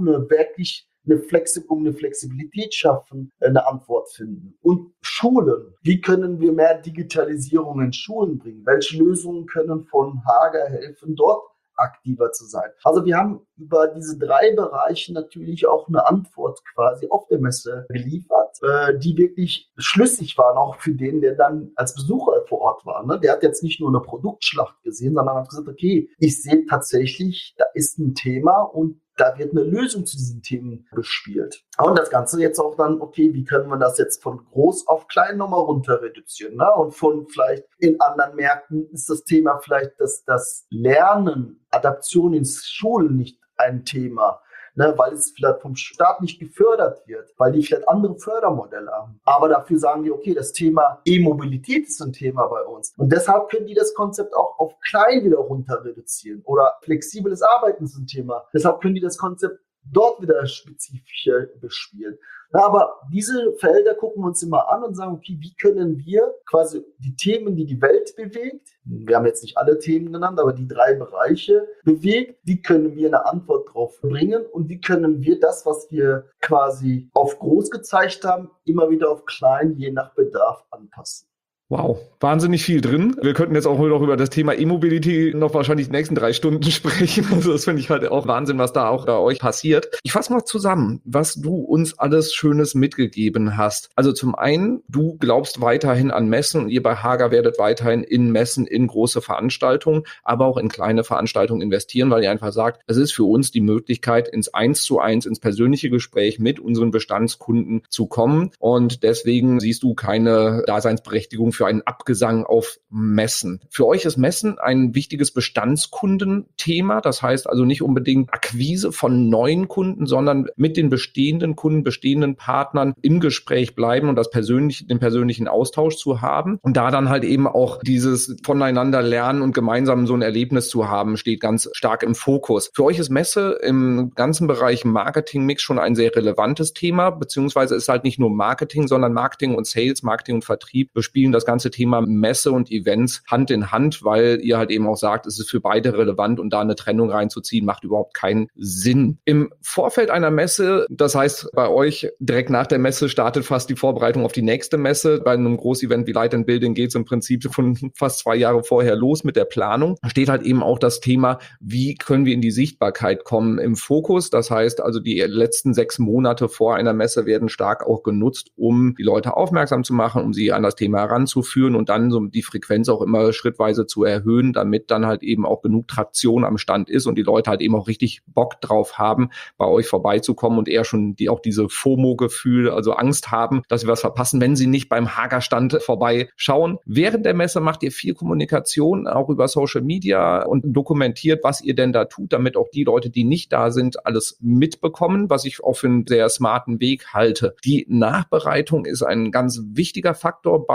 eine Flexibilität schaffen, eine Antwort finden? Und Schulen. Wie können wir mehr Digitalisierung in Schulen bringen? Welche Lösungen können von Hager helfen, dort aktiver zu sein? Also wir haben über diese 3 Bereiche natürlich auch eine Antwort quasi auf der Messe geliefert, die wirklich schlüssig waren, auch für den, der dann als Besucher vor Ort war. Ne? Der hat jetzt nicht nur eine Produktschlacht gesehen, sondern hat gesagt, okay, ich sehe tatsächlich, da ist ein Thema und da wird eine Lösung zu diesen Themen bespielt. Und das Ganze jetzt auch dann, okay, wie können wir das jetzt von groß auf klein nochmal runter reduzieren? Ne? Und von vielleicht in anderen Märkten ist das Thema vielleicht, dass das Lernen, Adaption ins Schulen nicht ein Thema, ne, weil es vielleicht vom Staat nicht gefördert wird, weil die vielleicht andere Fördermodelle haben. Aber dafür sagen die, okay, das Thema E-Mobilität ist ein Thema bei uns. Und deshalb können die das Konzept auch auf klein wieder runter reduzieren. Oder flexibles Arbeiten ist ein Thema. Deshalb können die das Konzept dort wieder spezifischer bespielen. Aber diese Felder gucken wir uns immer an und sagen, okay, wie können wir quasi die Themen, die die Welt bewegt, wir haben jetzt nicht alle Themen genannt, aber die 3 Bereiche bewegt, wie können wir eine Antwort drauf bringen und wie können wir das, was wir quasi auf groß gezeigt haben, immer wieder auf klein, je nach Bedarf anpassen. Wow, wahnsinnig viel drin. Wir könnten jetzt auch noch über das Thema E-Mobility noch wahrscheinlich die nächsten 3 Stunden sprechen. Also das finde ich halt auch Wahnsinn, was da auch bei euch passiert. Ich fasse mal zusammen, was du uns alles Schönes mitgegeben hast. Also zum einen, du glaubst weiterhin an Messen und ihr bei Hager werdet weiterhin in Messen, in große Veranstaltungen, aber auch in kleine Veranstaltungen investieren, weil ihr einfach sagt, es ist für uns die Möglichkeit, ins 1:1, ins persönliche Gespräch mit unseren Bestandskunden zu kommen. Und deswegen siehst du keine Daseinsberechtigung für einen Abgesang auf Messen. Für euch ist Messen ein wichtiges Bestandskundenthema. Das heißt also nicht unbedingt Akquise von neuen Kunden, sondern mit den bestehenden Kunden, bestehenden Partnern im Gespräch bleiben und den persönlichen Austausch zu haben. Und da dann halt eben auch dieses voneinander lernen und gemeinsam so ein Erlebnis zu haben, steht ganz stark im Fokus. Für euch ist Messe im ganzen Bereich Marketing-Mix schon ein sehr relevantes Thema, beziehungsweise ist halt nicht nur Marketing, sondern Marketing und Sales, Marketing und Vertrieb bespielen das ganze Thema Messe und Events Hand in Hand, weil ihr halt eben auch sagt, es ist für beide relevant und da eine Trennung reinzuziehen, macht überhaupt keinen Sinn. Im Vorfeld einer Messe, das heißt bei euch direkt nach der Messe startet fast die Vorbereitung auf die nächste Messe. Bei einem Großevent wie Light & Building geht es im Prinzip von fast 2 Jahre vorher los mit der Planung. Da steht halt eben auch das Thema, wie können wir in die Sichtbarkeit kommen, im Fokus. Das heißt also, die letzten 6 Monate vor einer Messe werden stark auch genutzt, um die Leute aufmerksam zu machen, um sie an das Thema heranzuführen und dann so die Frequenz auch immer schrittweise zu erhöhen, damit dann halt eben auch genug Traktion am Stand ist und die Leute halt eben auch richtig Bock drauf haben, bei euch vorbeizukommen und eher schon auch diese FOMO-Gefühl, also Angst haben, dass sie was verpassen, wenn sie nicht beim Hager-Stand vorbeischauen. Während der Messe macht ihr viel Kommunikation, auch über Social Media und dokumentiert, was ihr denn da tut, damit auch die Leute, die nicht da sind, alles mitbekommen, was ich auch für einen sehr smarten Weg halte. Die Nachbereitung ist ein ganz wichtiger Faktor bei euch.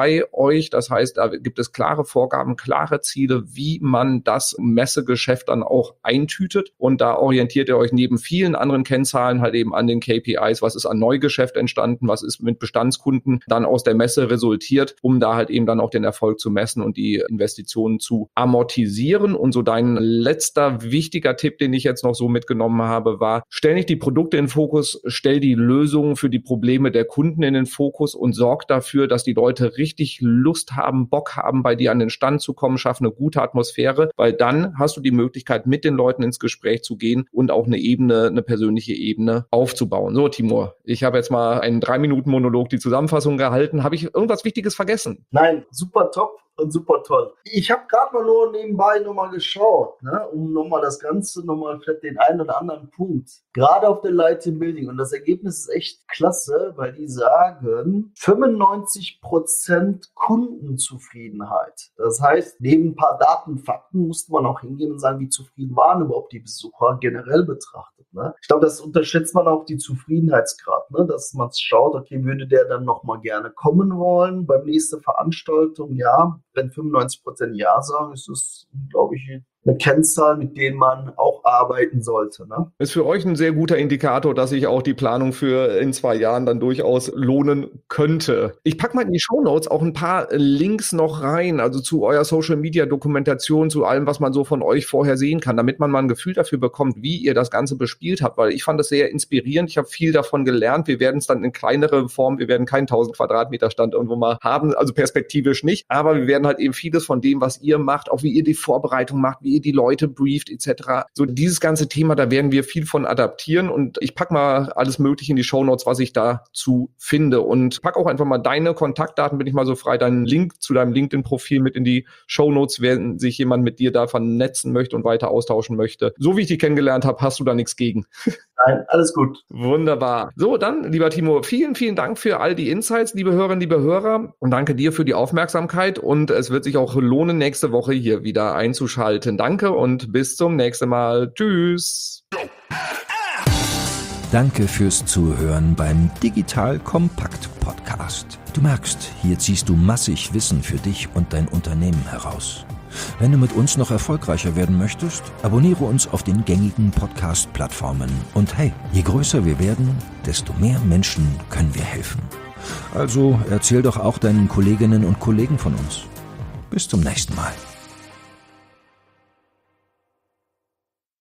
euch. Das heißt, da gibt es klare Vorgaben, klare Ziele, wie man das Messegeschäft dann auch eintütet. Und da orientiert ihr euch neben vielen anderen Kennzahlen halt eben an den KPIs. Was ist an Neugeschäft entstanden? Was ist mit Bestandskunden dann aus der Messe resultiert, um da halt eben dann auch den Erfolg zu messen und die Investitionen zu amortisieren. Und so dein letzter wichtiger Tipp, den ich jetzt noch so mitgenommen habe, war, stell nicht die Produkte in den Fokus, stell die Lösungen für die Probleme der Kunden in den Fokus und sorg dafür, dass die Leute richtig Lust haben, Bock haben, bei dir an den Stand zu kommen, schaff eine gute Atmosphäre, weil dann hast du die Möglichkeit, mit den Leuten ins Gespräch zu gehen und auch eine persönliche Ebene aufzubauen. So, Timur, ich habe jetzt mal einen 3-Minuten-Monolog, die Zusammenfassung gehalten. Habe ich irgendwas Wichtiges vergessen? Nein, super top und super toll. Ich habe gerade mal nur nebenbei nochmal geschaut, ne, um nochmal das Ganze, nochmal vielleicht den einen oder anderen Punkt, gerade auf der Light Team Building. Und das Ergebnis ist echt klasse, weil die sagen 95% Kundenzufriedenheit. Das heißt, neben ein paar Datenfakten musste man auch hingehen und sagen, wie zufrieden waren überhaupt die Besucher generell betrachtet. Ne? Ich glaube, das unterschätzt man auch, die Zufriedenheitsgrad, ne? Dass man schaut, okay, würde der dann nochmal gerne kommen wollen beim nächsten Veranstaltung? Ja, wenn 95% Ja sagen, ist das, glaube ich, eine Kennzahl, mit denen man auch arbeiten sollte. Ne? Ist für euch ein sehr guter Indikator, dass sich auch die Planung für in 2 Jahren dann durchaus lohnen könnte. Ich packe mal in die Shownotes auch ein paar Links noch rein, also zu eurer Social-Media-Dokumentation, zu allem, was man so von euch vorher sehen kann, damit man mal ein Gefühl dafür bekommt, wie ihr das Ganze bespielt habt, weil ich fand das sehr inspirierend. Ich habe viel davon gelernt. Wir werden es dann in kleinere Form, wir werden keinen 1000 Quadratmeter Stand irgendwo mal haben, also perspektivisch nicht, aber wir werden halt eben vieles von dem, was ihr macht, auch wie ihr die Vorbereitung macht, wie ihr die Leute brieft etc. So dieses ganze Thema, da werden wir viel von adaptieren und ich packe mal alles Mögliche in die Shownotes, was ich dazu finde und pack auch einfach mal deine Kontaktdaten, bin ich mal so frei, deinen Link zu deinem LinkedIn-Profil mit in die Shownotes, wenn sich jemand mit dir da vernetzen möchte und weiter austauschen möchte. So wie ich dich kennengelernt habe, hast du da nichts gegen. Nein, alles gut. Wunderbar. So, dann, lieber Timo, vielen, vielen Dank für all die Insights, liebe Hörerinnen, liebe Hörer und danke dir für die Aufmerksamkeit und es wird sich auch lohnen, nächste Woche hier wieder einzuschalten. Danke und bis zum nächsten Mal. Tschüss. Danke fürs Zuhören beim Digital Kompakt Podcast. Du merkst, hier ziehst du massig Wissen für dich und dein Unternehmen heraus. Wenn du mit uns noch erfolgreicher werden möchtest, abonniere uns auf den gängigen Podcast-Plattformen. Und hey, je größer wir werden, desto mehr Menschen können wir helfen. Also erzähl doch auch deinen Kolleginnen und Kollegen von uns. Bis zum nächsten Mal.